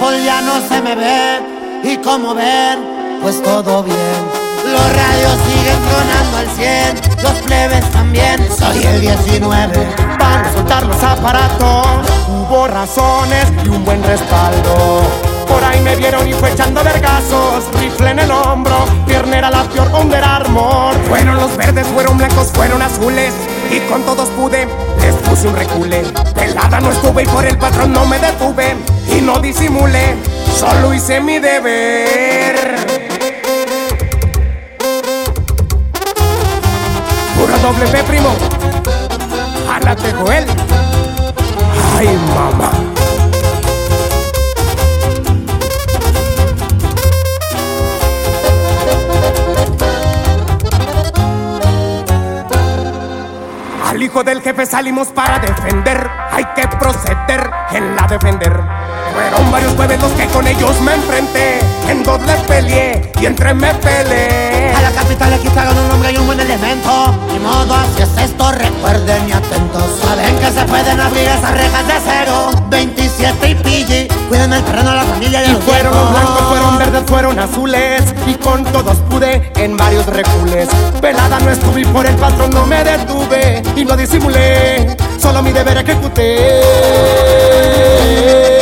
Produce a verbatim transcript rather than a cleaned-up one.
sol ya no se me ve y como ven, pues todo bien. Los radios siguen tronando al cien, los plebes también. Soy el diecinueve. Para soltar los aparatos hubo razones y un buen respaldo. Por ahí me vieron y fue echando vergazos, rifle en el hombro, pierna era la peor Under Armour. Fueron los verdes, fueron blancos, fueron azules, y con todos pude, les puse un recule. Pelada no estuve y por el patrón no me detuve, y no disimulé, solo hice mi deber. Pura doble P, primo. Jálate, Joel. Ay, mamá. Al hijo del jefe salimos para defender. Hay que proceder en la defender. Fueron varios jueves los que con ellos me enfrenté. En dos les peleé y entre me peleé. A la capital aquí traigan un hombre y un buen elemento. Ni modo, así es esto, recuerden y atentos. Saben que se pueden abrir esas rejas de cero. veintisiete y pille, cuiden el terreno a la familia y a y los fueron viejos. blancos, fueron verdes, fueron azules, y con todos pude en varios recules. Pelada no estuve y por el patrón no me detuve, y no disimulé, solo mi deber ejecuté.